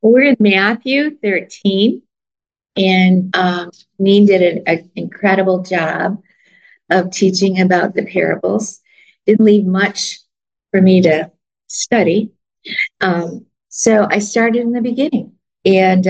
We're in Matthew 13, and Neen did an incredible job of teaching about the parables. Didn't leave much for me to study. So I started in the beginning, and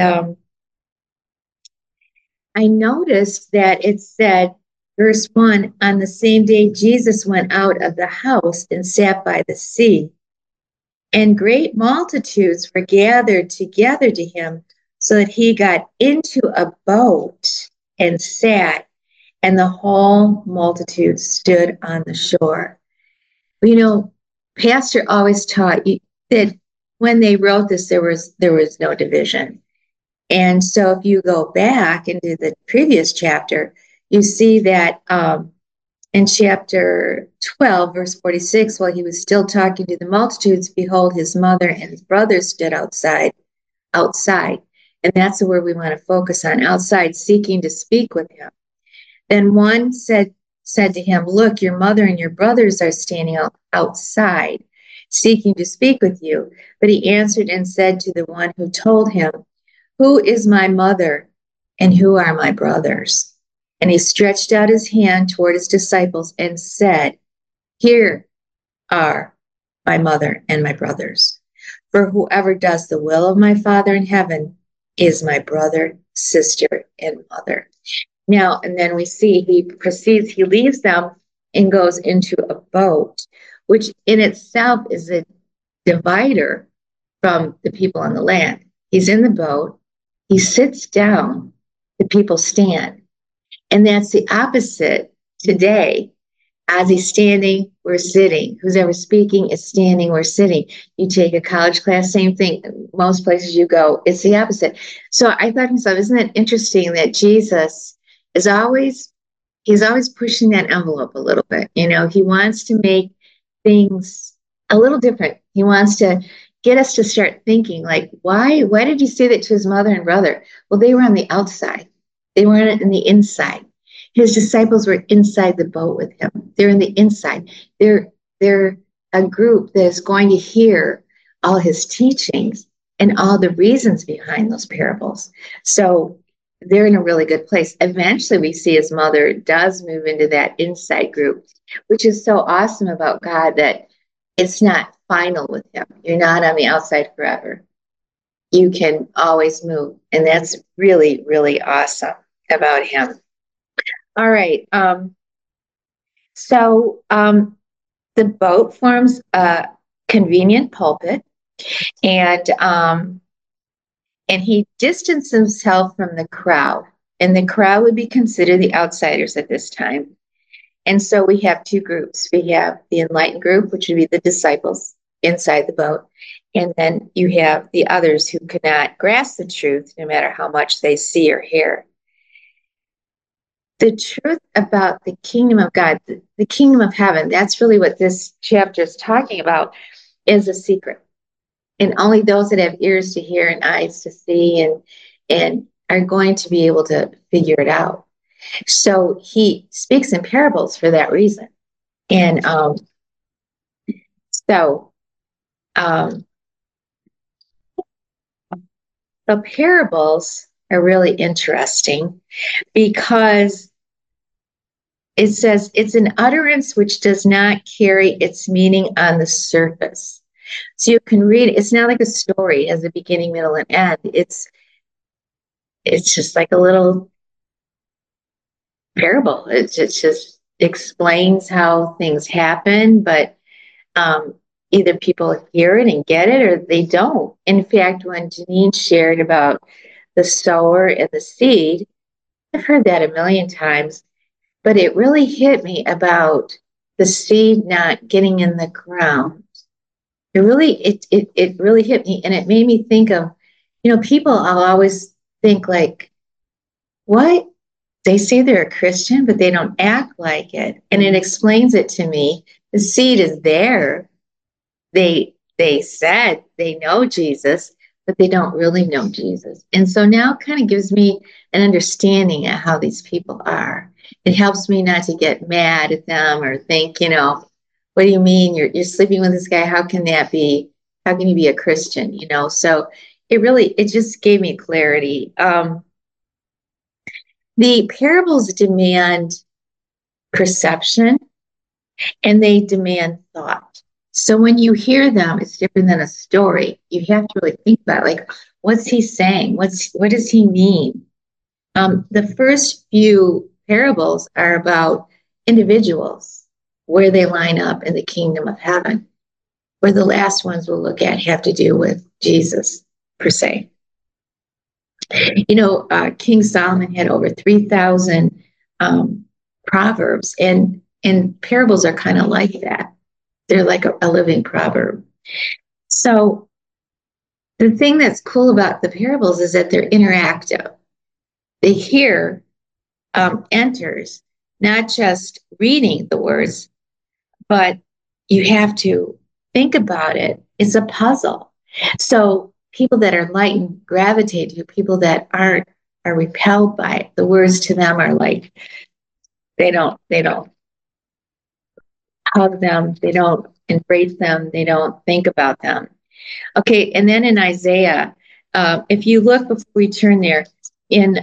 I noticed that it said, verse 1, on the same day Jesus went out of the house and sat by the sea. And great multitudes were gathered together to him, so that he got into a boat and sat, and the whole multitude stood on the shore. You know, Pastor always taught you that when they wrote this, there was no division. And so if you go back into the previous chapter, you see that in chapter 12, verse 46, while he was still talking to the multitudes, behold, his mother and his brothers stood outside. And that's where we want to focus on, outside, seeking to speak with him. Then one said to him, look, your mother and your brothers are standing outside, seeking to speak with you. But he answered and said to the one who told him, who is my mother and who are my brothers? And he stretched out his hand toward his disciples and said, here are my mother and my brothers. For whoever does the will of my Father in heaven is my brother, sister, and mother. Now, and then we see he leaves them and goes into a boat, which in itself is a divider from the people on the land. He's in the boat, he sits down, the people stand. And that's the opposite today. As he's standing, we're sitting. Who's ever speaking is standing, we're sitting. You take a college class, same thing. Most places you go, it's the opposite. So I thought to myself, isn't it interesting that Jesus is he's always pushing that envelope a little bit. You know, he wants to make things a little different. He wants to get us to start thinking, like, why did he say that to his mother and brother? Well, they were on the outside. They weren't in the inside. His disciples were inside the boat with him. They're in the inside. They're a group that is going to hear all his teachings and all the reasons behind those parables. So they're in a really good place. Eventually, we see his mother does move into that inside group, which is so awesome about God, that it's not final with him. You're not on the outside forever. You can always move. And that's really, really awesome about him. All right. So the boat forms a convenient pulpit, and he distanced himself from the crowd. And the crowd would be considered the outsiders at this time. And so we have two groups. We have the enlightened group, which would be the disciples inside the boat. And then you have the others who could not grasp the truth, no matter how much they see or hear. The truth about the kingdom of God, the kingdom of heaven, that's really what this chapter is talking about, is a secret. And only those that have ears to hear and eyes to see and are going to be able to figure it out. So he speaks in parables for that reason. And the parables are really interesting because it says it's an utterance which does not carry its meaning on the surface. So you can read it. It's not like a story as a beginning, middle, and end. It's just like a little parable. It just explains how things happen, but either people hear it and get it or they don't. In fact, when Janine shared about the sower and the seed, I've heard that a million times, but it really hit me about the seed not getting in the ground. It really hit me, and it made me think of, people. I'll always think like, what? They say they're a Christian, but they don't act like it. And it explains it to me. The seed is there. They said they know Jesus, but they don't really know Jesus. And so now it kind of gives me an understanding of how these people are. It helps me not to get mad at them or think, what do you mean you're sleeping with this guy? How can that be? How can you be a Christian? So it just gave me clarity. The parables demand perception and they demand thought. So when you hear them, it's different than a story. You have to really think about it, like, what's he saying? What does he mean? The first few parables are about individuals, where they line up in the kingdom of heaven, where the last ones we'll look at have to do with Jesus, per se. King Solomon had over 3,000 proverbs, and parables are kind of like that. They're like a living proverb. So the thing that's cool about the parables is that they're interactive. The hearer enters not just reading the words, but you have to think about it. It's a puzzle. So people that are enlightened gravitate to, people that aren't are repelled by it. The words to them are like, they don't hug them, they don't embrace them, they don't think about them. Okay, and then in Isaiah, if you look before we turn there, in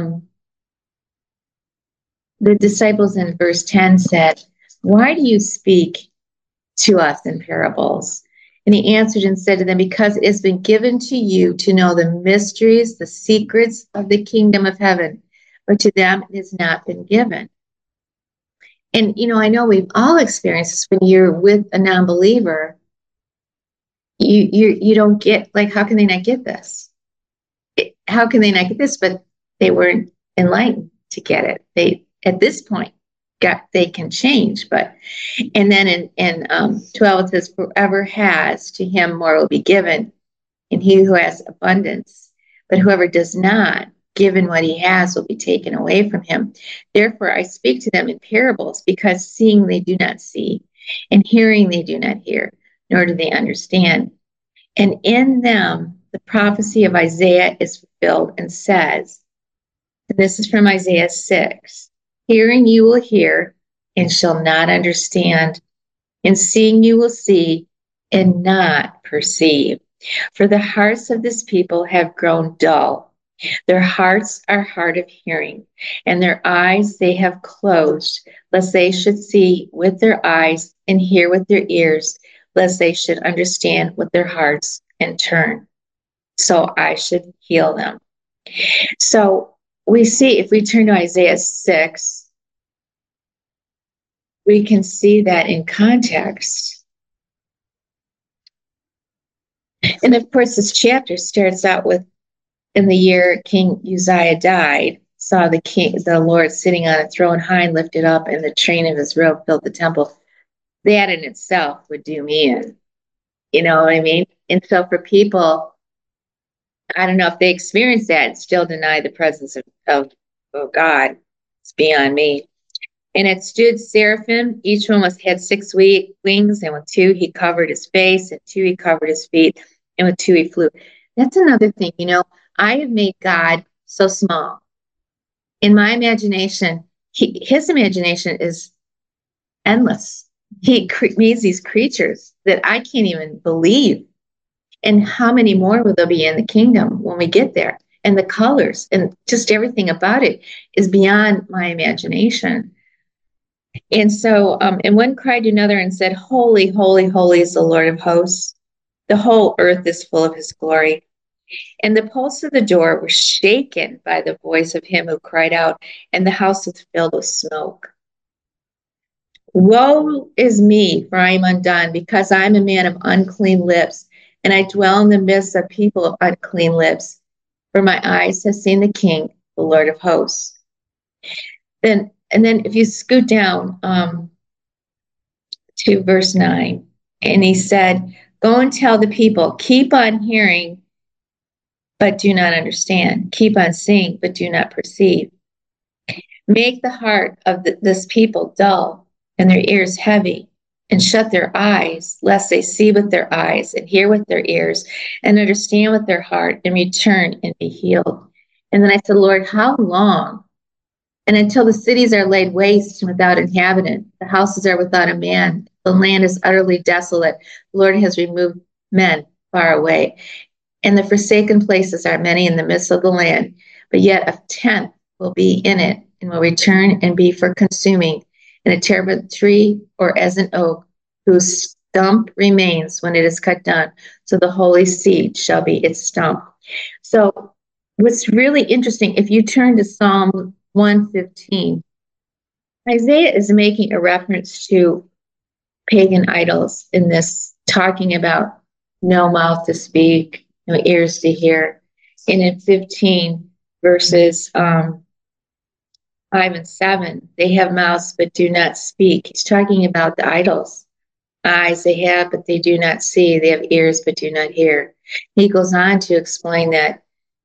the disciples in verse 10 said, "Why do you speak to us in parables?" And he answered and said to them, "Because it has been given to you to know the mysteries, the secrets of the kingdom of heaven, but to them it has not been given." And, I know we've all experienced this when you're with a non-believer. You don't get, like, how can they not get this? How can they not get this? But they weren't enlightened to get it. They, at this point, they can change. And then in 12 it says, "Whoever has, to him more will be given, and he who has abundance. But whoever does not, given what he has, will be taken away from him. Therefore I speak to them in parables, because seeing they do not see, and hearing they do not hear, nor do they understand. And in them the prophecy of Isaiah is fulfilled, and says," and this is from Isaiah 6, "Hearing you will hear, and shall not understand, and seeing you will see, and not perceive. For the hearts of this people have grown dull. Their hearts are hard of hearing, and their eyes they have closed, lest they should see with their eyes, and hear with their ears, lest they should understand with their hearts, and turn, so I should heal them." So we see, if we turn to Isaiah 6, we can see that in context. And of course, this chapter starts out with, "In the year King Uzziah died, saw the Lord sitting on a throne high and lifted up, and the train of his robe filled the temple." That in itself would do me in. You know what I mean? And so for people, I don't know if they experience that and still deny the presence of God. It's beyond me. "And it stood seraphim, each one had 6 wings, and with 2 he covered his face, and 2 he covered his feet, and with 2 he flew." That's another thing, I have made God so small. In my imagination, his imagination is endless. He made these creatures that I can't even believe. And how many more will there be in the kingdom when we get there? And the colors and just everything about it is beyond my imagination. And so, and one cried to another and said, "Holy, holy, holy is the Lord of hosts. The whole earth is full of his glory." And the posts of the door were shaken by the voice of him who cried out, and the house was filled with smoke. "Woe is me, for I am undone, because I am a man of unclean lips, and I dwell in the midst of people of unclean lips. For my eyes have seen the King, the Lord of hosts." And then if you scoot down to verse 9, and he said, "Go and tell the people, keep on hearing, but do not understand. Keep on seeing, but do not perceive. Make the heart of this people dull, and their ears heavy, and shut their eyes, lest they see with their eyes, and hear with their ears, and understand with their heart, and return and be healed." And then I said, "Lord, how long? And until the cities are laid waste and without inhabitant, the houses are without a man, the land is utterly desolate, the Lord has removed men far away." And the forsaken places are many in the midst of the land, but yet a tenth will be in it, and will return and be for consuming, and a terebinth tree, or as an oak, whose stump remains when it is cut down. So the holy seed shall be its stump. So what's really interesting, if you turn to Psalm 115, Isaiah is making a reference to pagan idols in this, talking about no mouth to speak, no ears to hear. And in 15 verses 5 and 7, they have mouths but do not speak. He's talking about the idols. Eyes they have, but they do not see. They have ears, but do not hear. He goes on to explain that,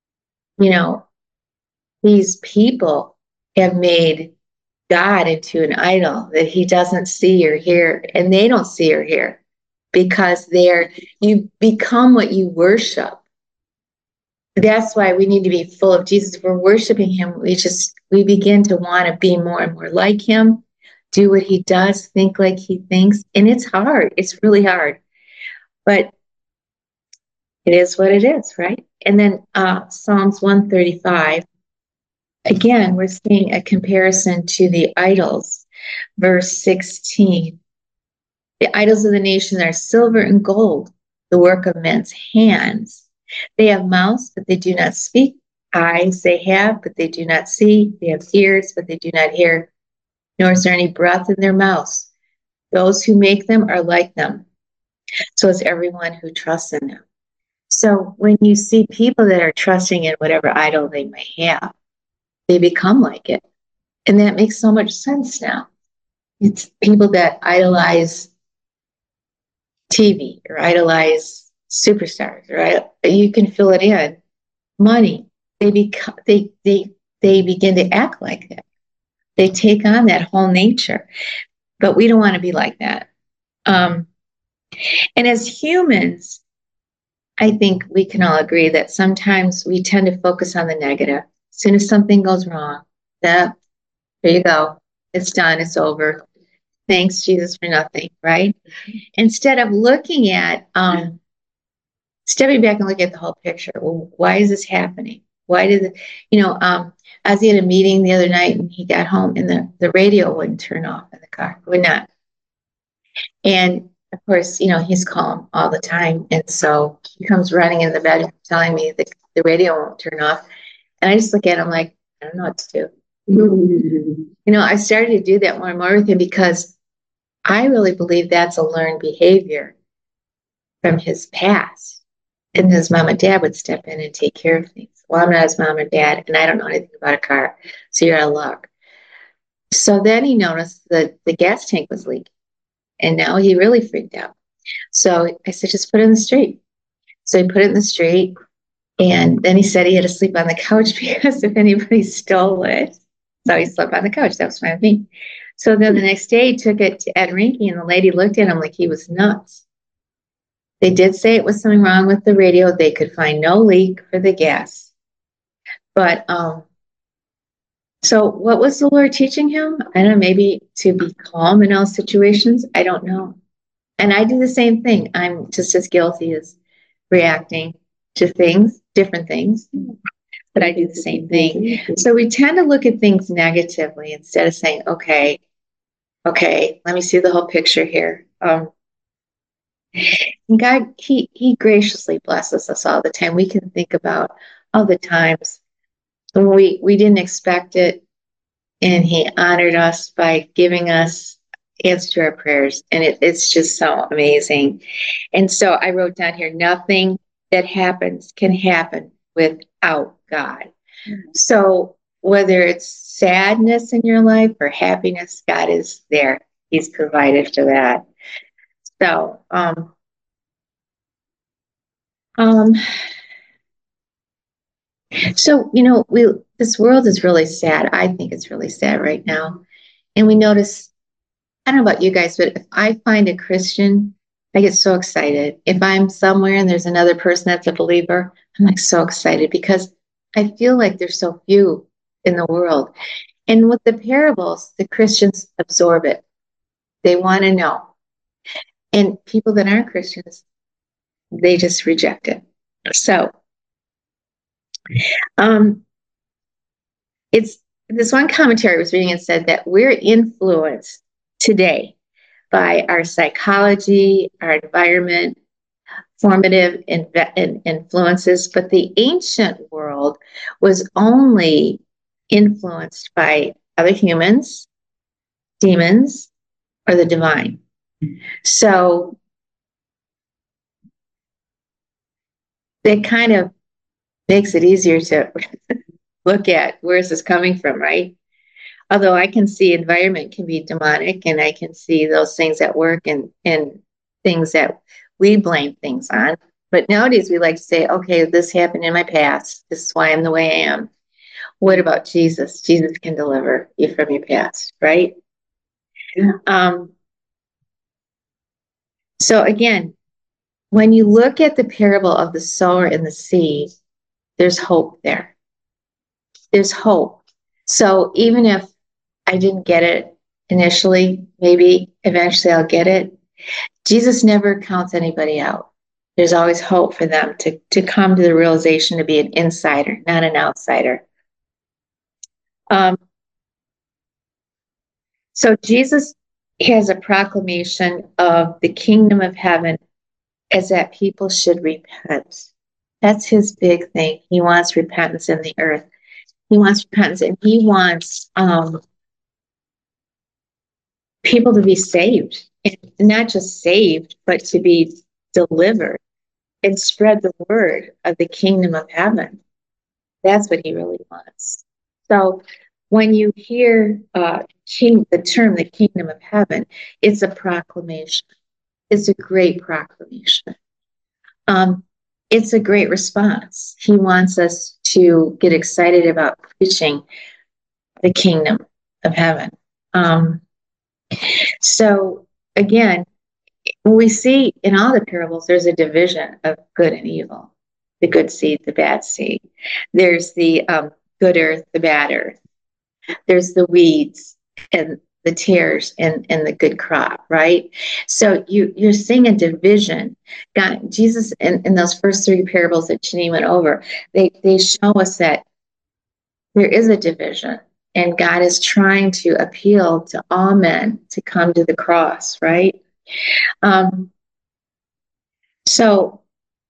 these people have made God into an idol that he doesn't see or hear, and they don't see or hear, because you become what you worship. That's why we need to be full of Jesus. If we're worshiping him, we begin to want to be more and more like him, do what he does, think like he thinks. And it's hard. It's really hard. But it is what it is, right? And then Psalms 135, again, we're seeing a comparison to the idols. Verse 16, the idols of the nation are silver and gold, the work of men's hands. They have mouths, but they do not speak. Eyes they have, but they do not see. They have ears, but they do not hear. Nor is there any breath in their mouths. Those who make them are like them. So is everyone who trusts in them. So when you see people that are trusting in whatever idol they may have, they become like it. And that makes so much sense now. It's people that idolize TV or idolize superstars, right? You can fill it in. Money. They begin to act like that. They take on that whole nature. But we don't want to be like that. And as humans, I think we can all agree that sometimes we tend to focus on the negative. As soon as something goes wrong, there you go. It's done. It's over. Thanks, Jesus, for nothing, right? Instead of looking at, stepping back and looking at the whole picture. Well, why is this happening? Why did I was at a meeting the other night, and he got home and the radio wouldn't turn off in the car, would not. And of course, he's calm all the time. And so he comes running in the bed telling me that the radio won't turn off. And I just look at him like, I don't know what to do. I started to do that more and more with him, because I really believe that's a learned behavior from his past. And his mom and dad would step in and take care of things. Well, I'm not his mom or dad, and I don't know anything about a car, so you're out of luck. So then he noticed that the gas tank was leaking, and now he really freaked out. So I said, just put it in the street. So he put it in the street, and then he said he had to sleep on the couch because if anybody stole it, so he slept on the couch. That was fine with me. So then the next day he took it to Ed Rinke, and the lady looked at him like he was nuts. They did say it was something wrong with the radio. They could find no leak for the gas. But so what was the Lord teaching him? I don't know, maybe to be calm in all situations. I don't know. And I do the same thing. I'm just as guilty as reacting to things, different things, but I do the same thing. So we tend to look at things negatively instead of saying, okay, let me see the whole picture here. God, he graciously blesses us all the time. We can think about all the times when we didn't expect it, and he honored us by giving us answers to our prayers. And it's just so amazing. And so I wrote down here, nothing that happens can happen without God. So whether it's sadness in your life or happiness, God is there. He's provided for that. So, this world is really sad. I think it's really sad right now. And we notice, I don't know about you guys, but if I find a Christian, I get so excited. If I'm somewhere and there's another person that's a believer, I'm like so excited, because I feel like there's so few in the world. And with the parables, the Christians absorb it. They want to know. And people that aren't Christians, they just reject it. So, it's this one commentary I was reading and said that we're influenced today by our psychology, our environment, formative influences, but the ancient world was only influenced by other humans, demons, or the divine. So it kind of makes it easier to look at where is this coming from, right? Although I can see environment can be demonic, and I can see those things at work and things that we blame things on. But nowadays we like to say, okay, this happened in my past. This is why I'm the way I am. What about Jesus? Jesus can deliver you from your past, right? Yeah. So again, when you look at the parable of the sower and the seed, there's hope there. There's hope. So even if I didn't get it initially, maybe eventually I'll get it. Jesus never counts anybody out. There's always hope for them to come to the realization to be an insider, not an outsider. So Jesus has a proclamation of the kingdom of heaven as that people should repent. That's his big thing. He wants repentance in the earth. He wants repentance, and he wants people to be saved, and not just saved, but to be delivered and spread the word of the kingdom of heaven. That's what he really wants. So when you hear the term the kingdom of heaven, it's a proclamation. It's a great proclamation. It's a great response. He wants us to get excited about preaching the kingdom of heaven. So again, we see in all the parables, there's a division of good and evil, the good seed, the bad seed. There's the good earth, the bad earth. There's the weeds and the tares and the good crop, right? So you're seeing a division. God, Jesus, in those first three parables that Janine went over, they show us that there is a division, and God is trying to appeal to all men to come to the cross, right? So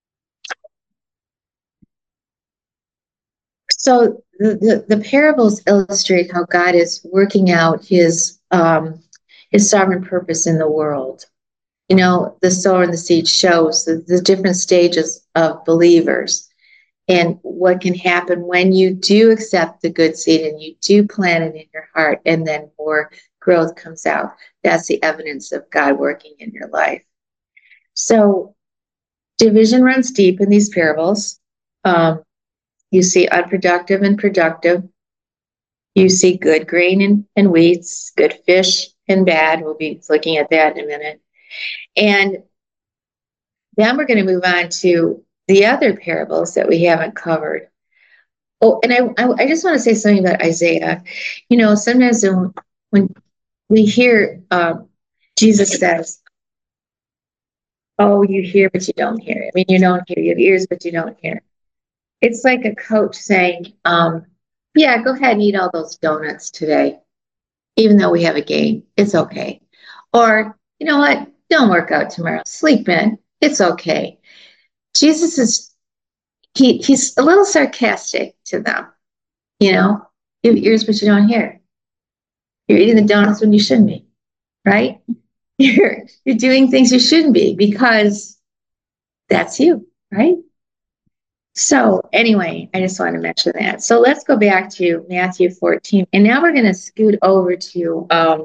the parables illustrate how God is working out his sovereign purpose in the world. You know, the sower and the seed shows the different stages of believers and what can happen when you do accept the good seed and you do plant it in your heart, and then more growth comes out. That's the evidence of God working in your life. So division runs deep in these parables. You see unproductive and productive. You see good grain and weeds, good fish and bad. We'll be looking at that in a minute. And then we're going to move on to the other parables that we haven't covered. Oh, and I just want to say something about Isaiah. You know, sometimes when we hear Jesus says, oh, you hear, but you don't hear. I mean, you don't hear. You have ears, but you don't hear. It's like a coach saying, yeah, go ahead and eat all those donuts today, even though we have a game. It's okay. Or, you know what? Don't work out tomorrow. Sleep in. It's okay. Jesus is, he's a little sarcastic to them. You know, you have ears, but you don't hear. You're eating the donuts when you shouldn't be, right? You're doing things you shouldn't be because that's you, right? So anyway, I just want to mention that. So let's go back to Matthew 14. And now we're going to scoot over to,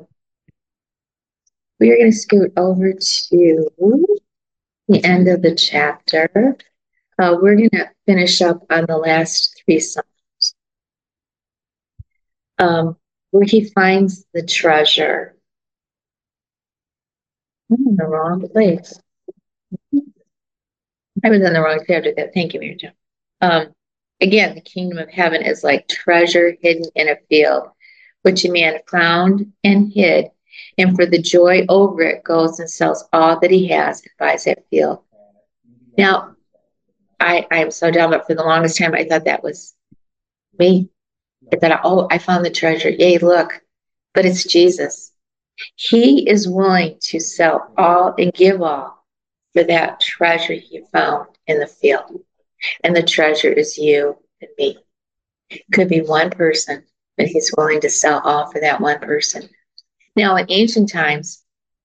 the end of the chapter. We're going to finish up on the last three Psalms, where he finds the treasure. I'm in the wrong place. I was in the wrong chapter. Thank you, Mary Jo. Again, the kingdom of heaven is like treasure hidden in a field, which a man found and hid, and for the joy over it goes and sells all that he has and buys that field. Now, I am so dumb, but for the longest time, I thought that was me. I thought, oh, I found the treasure. Yay, look. But it's Jesus. He is willing to sell all and give all for that treasure he found in the field. And the treasure is you and me. It could be one person, but he's willing to sell all for that one person. Now, in ancient times,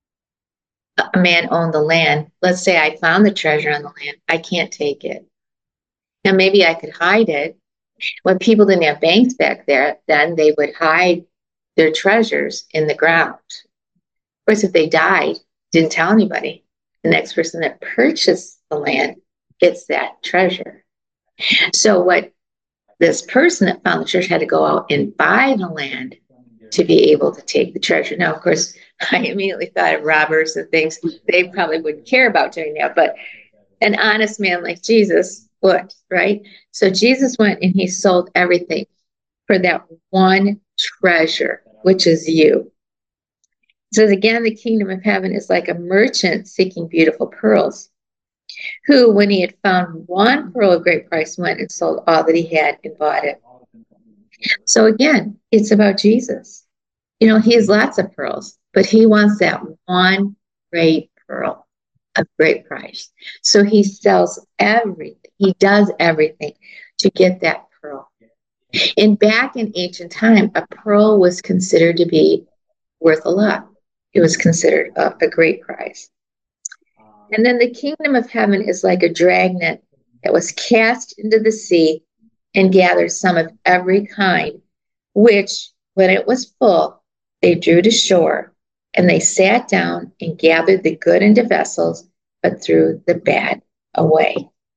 a man owned the land. Let's say I found the treasure on the land. I can't take it. Now, maybe I could hide it. When people didn't have banks back there, then they would hide their treasures in the ground. Of course, if they died, didn't tell anybody, the next person that purchased the land gets that treasure. So what this person that found the treasure had to go out and buy the land to be able to take the treasure. Now, of course, I immediately thought of robbers and things. They probably wouldn't care about doing that, but an honest man like Jesus would, right? So Jesus went and he sold everything for that one treasure, which is you. So again, the kingdom of heaven is like a merchant seeking beautiful pearls, who, when he had found one pearl of great price, went and sold all that he had and bought it. So again, it's about Jesus. You know, he has lots of pearls, but he wants that one great pearl of great price. So he sells everything. He does everything to get that pearl. And back in ancient time, a pearl was considered to be worth a lot. It was considered a great prize. And then the kingdom of heaven is like a dragnet that was cast into the sea and gathered some of every kind, which, when it was full, they drew to shore, and they sat down and gathered the good into vessels, but threw the bad away.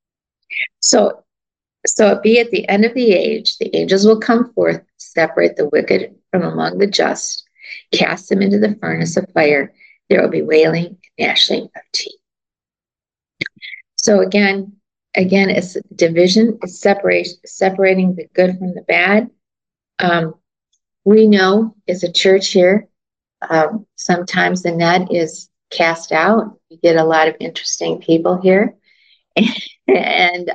So it be at the end of the age, the angels will come forth, separate the wicked from among the just, cast them into the furnace of fire. There will be wailing and gnashing of teeth. So again, it's division, it's separating the good from the bad. We know as a church here, sometimes the net is cast out. You get a lot of interesting people here. And,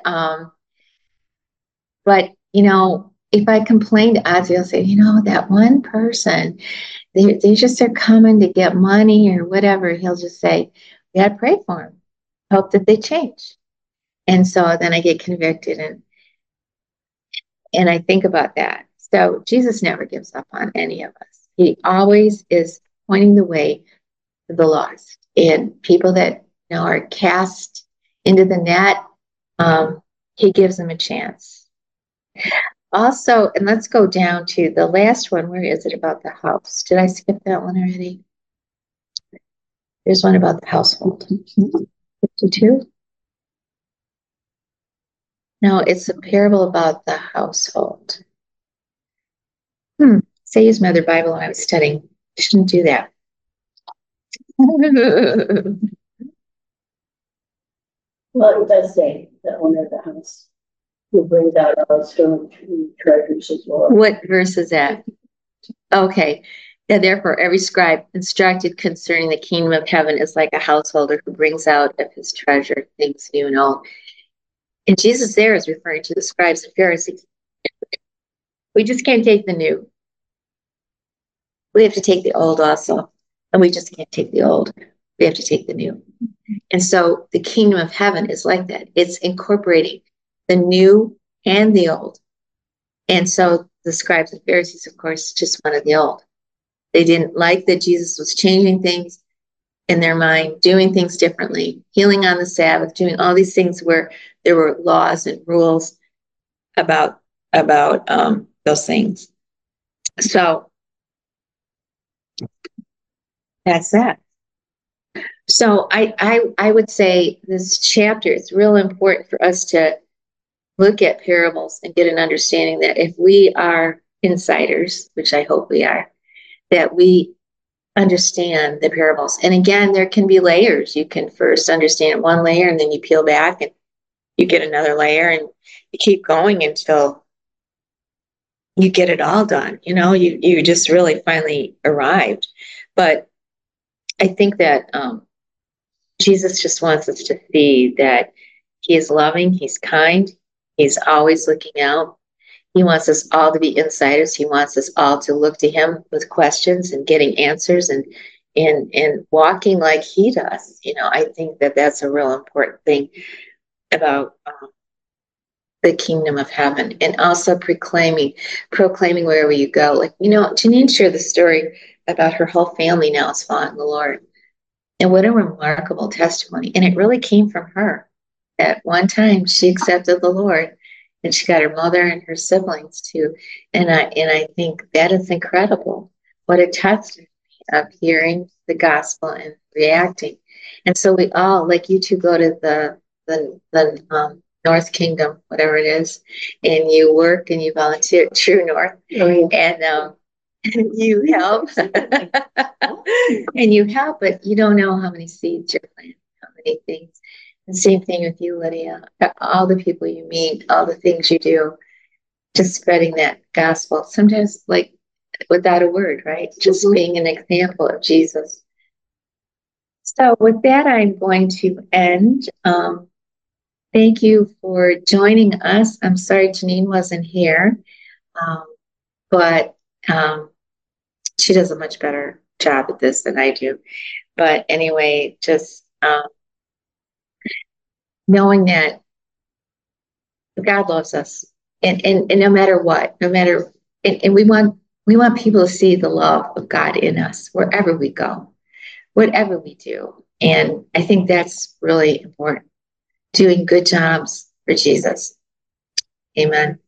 but, you know, if I complain to Ozzy, I'll say, you know, that one person, they just are coming to get money or whatever. He'll just say, we got to pray for them. Hope that they change. And so then I get convicted and I think about that. So Jesus never gives up on any of us. He always is pointing the way to the lost and people that, you know, are cast into the net. He gives them a chance. Also, and let's go down to the last one. Where is it about the house? Did I skip that one already? There's one about the household. 52. No, it's a parable about the household. Say use my other Bible when I was studying. I shouldn't do that. Well, it does say the owner of the house who brings out all stolen treasures as well. What verse is that? Okay. Yeah, therefore, every scribe instructed concerning the kingdom of heaven is like a householder who brings out of his treasure things new and old. And Jesus there is referring to the scribes and Pharisees. We just can't take the new. We have to take the old also. And we just can't take the old. We have to take the new. And so the kingdom of heaven is like that. It's incorporating the new and the old. And so the scribes and Pharisees, of course, just wanted the old. They didn't like that Jesus was changing things in their mind, doing things differently, healing on the Sabbath, doing all these things where there were laws and rules about those things. So that's that. So I would say this chapter, it's real important for us to look at parables and get an understanding that if we are insiders, which I hope we are, that we understand the parables. And again, there can be layers. You can first understand one layer and then you peel back and you get another layer and you keep going until you get it all done. You know, you just really finally arrived. But I think that Jesus just wants us to see that He is loving. He's kind. He's always looking out. He wants us all to be insiders. He wants us all to look to him with questions and getting answers and walking like he does. You know, I think that that's a real important thing about the kingdom of heaven, and also proclaiming wherever you go. Like, you know, Janine shared the story about her whole family now is following the Lord. And what a remarkable testimony. And it really came from her. At one time she accepted the Lord, and she got her mother and her siblings too. And I think that is incredible. What a testimony of hearing the gospel and reacting. And so we all, like you two, go to the North Kingdom, whatever it is, and you work and you volunteer at True North, and you help, and you help, but you don't know how many seeds you're planting, how many things. And same thing with you, Lydia. All the people you meet, all the things you do, just spreading that gospel. Sometimes, like without a word, right? Just being an example of Jesus. So, with that, I'm going to end. Thank you for joining us. I'm sorry Janine wasn't here, but she does a much better job at this than I do. But anyway, just knowing that God loves us, and no matter what, no matter, and we want people to see the love of God in us wherever we go, whatever we do. And I think that's really important. Doing good jobs for Jesus. Amen.